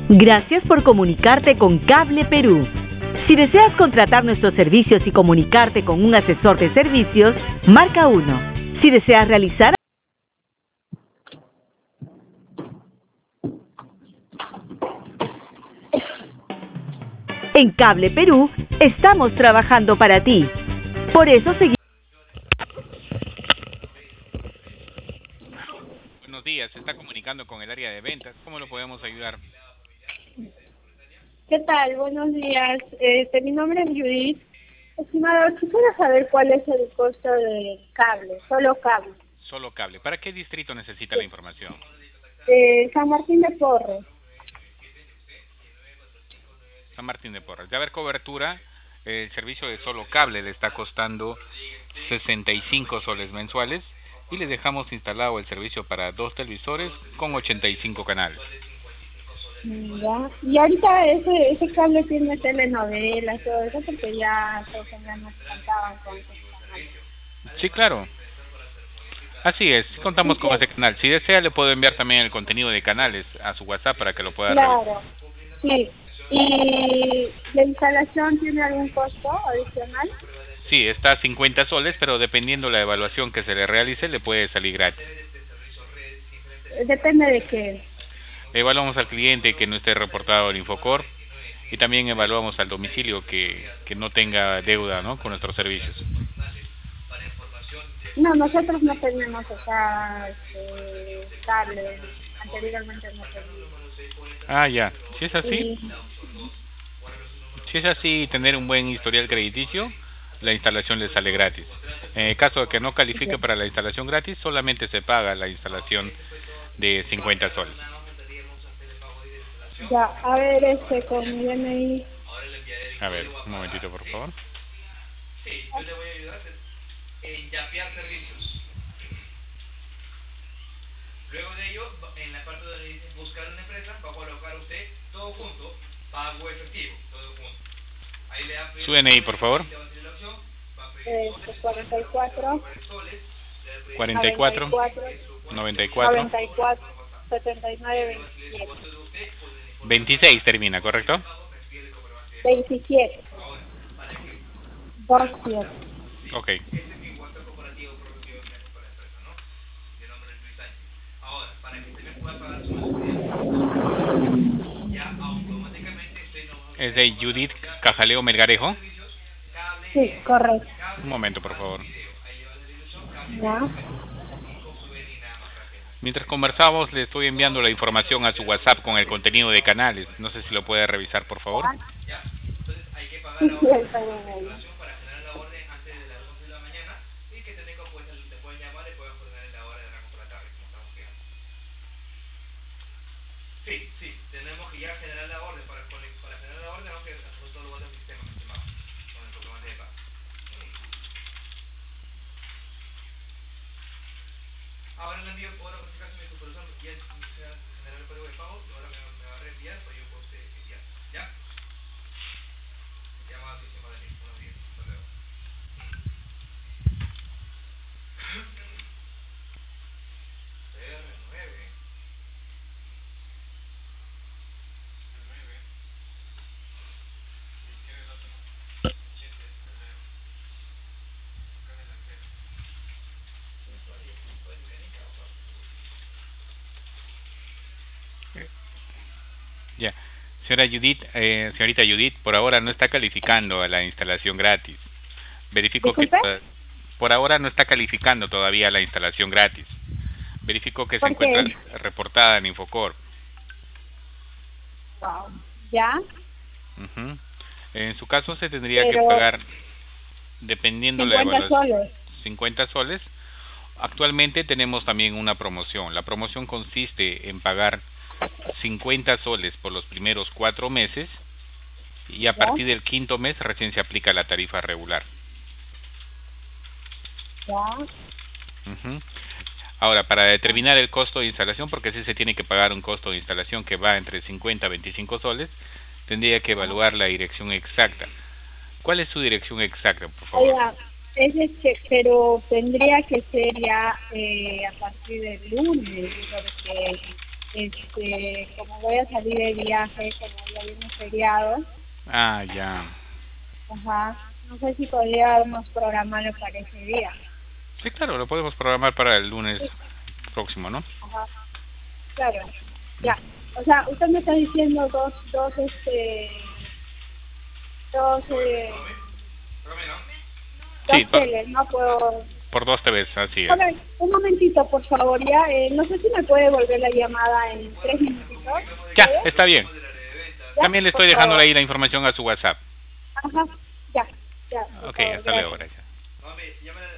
Gracias por comunicarte con Cable Perú. Si deseas contratar nuestros servicios y comunicarte con un asesor de servicios, marca 1. Si deseas realizar... En Cable Perú, estamos trabajando para ti. Por eso seguimos... Buenos días, se está comunicando con el área de ventas. ¿Cómo lo podemos ayudar? ¿Qué tal? Buenos días. Mi nombre es Judith. Estimado, quisiera saber cuál es el costo del cable, solo cable. Solo cable. ¿Para qué distrito necesita la información? San Martín de Porres. San Martín de Porres. De haber cobertura, el servicio de solo cable le está costando 65 soles mensuales y le dejamos instalado el servicio para 2 televisores con 85 canales. Ya. Y ahorita ese cable tiene telenovelas, todo eso, porque ya todos nos cantaban con esos canales. Sí, claro. Así es, contamos con ese canal. Si desea, le puedo enviar también el contenido de canales a su WhatsApp para que lo pueda revisar. Claro, sí. ¿Y la instalación tiene algún costo adicional? Sí, está a 50 soles, pero dependiendo la evaluación que se le realice, le puede salir gratis. Depende de qué. Evaluamos al cliente que no esté reportado en Infocor y también evaluamos al domicilio que no tenga deuda, ¿no?, con nuestros servicios. No, nosotros no tenemos cable. Anteriormente no teníamos. Ah, ya. Si es así, Sí. si es así, tener un buen historial crediticio, la instalación le sale gratis. En el caso de que no califique para la instalación gratis, solamente se paga la instalación de 50 soles. Ya, a ver, con mi DNI. A ver, un momentito, por favor. Sí, yo le voy a ayudar en yapear servicios. Luego de ello, en la parte donde dice buscar una empresa, va a colocar usted todo junto, pago efectivo, todo junto. Ahí le da Su DNI, por favor. 44 44 94 79 26 termina, ¿correcto? 27 27. Ok. Ahora, para que usted me pueda pagar su mensualidad, ya automáticamente usted no va a... Es de Judith Cajaleo Melgarejo. Sí, correcto. Un momento, por favor. Ya. Mientras conversamos, le estoy enviando la información a su WhatsApp con el contenido de canales. No sé si lo puede revisar, por favor. Ya, entonces hay que pagar Sí, la sí, orden está bien ahí. para generar la orden antes de las 11 de la mañana y que técnico pues te pueden llamar y pueden poner en la hora de rango por la tarde, como estamos quedando. Sí, tenemos que ya generar la orden. Para generar la orden tenemos que hacer todo lo que va del sistema, estimado, con el comprobante de pago. Ahora le envío, ahora por si acaso mi supervisor ya generar el código de pago y ahora me va a reenviar para yo puedo usted enviar. ¿Ya? Llama al sistema de mí. Buenos días. Hasta luego. CR9. Ya. Señorita Judith, por ahora no está calificando a la instalación gratis. Verifico que por ahora no está calificando todavía a la instalación gratis. Verifico que se encuentra reportada en Infocor. Wow. ¿Ya? En su caso se tendría que pagar, dependiendo la evaluación, 50 soles. Actualmente tenemos también una promoción. La promoción consiste en pagar 50 soles por los primeros 4 meses y a partir del quinto mes recién se aplica la tarifa regular. Ahora, para determinar el costo de instalación, porque sí se tiene que pagar un costo de instalación que va entre 50 a 25 soles, tendría que evaluar la dirección exacta. ¿Cuál es su dirección exacta, por favor? Oiga, pero tendría que ser ya a partir del lunes, porque como voy a salir de viaje, como ya viene feriado. Ah, ya. Ajá. No sé si podríamos programarlo para ese día. Sí, claro, lo podemos programar para el lunes próximo, ¿no? Ajá. Claro. Ya. O sea, usted me está diciendo dos sí, teles, no puedo... Por 2 TVs, así es. A ver, un momentito, por favor, ya. No sé si me puede devolver la llamada en 3 minutitos. Ya, está bien. ¿Ya? También le estoy dejando ahí la información a su WhatsApp. Ajá, ya. Ok, hasta luego, gracias.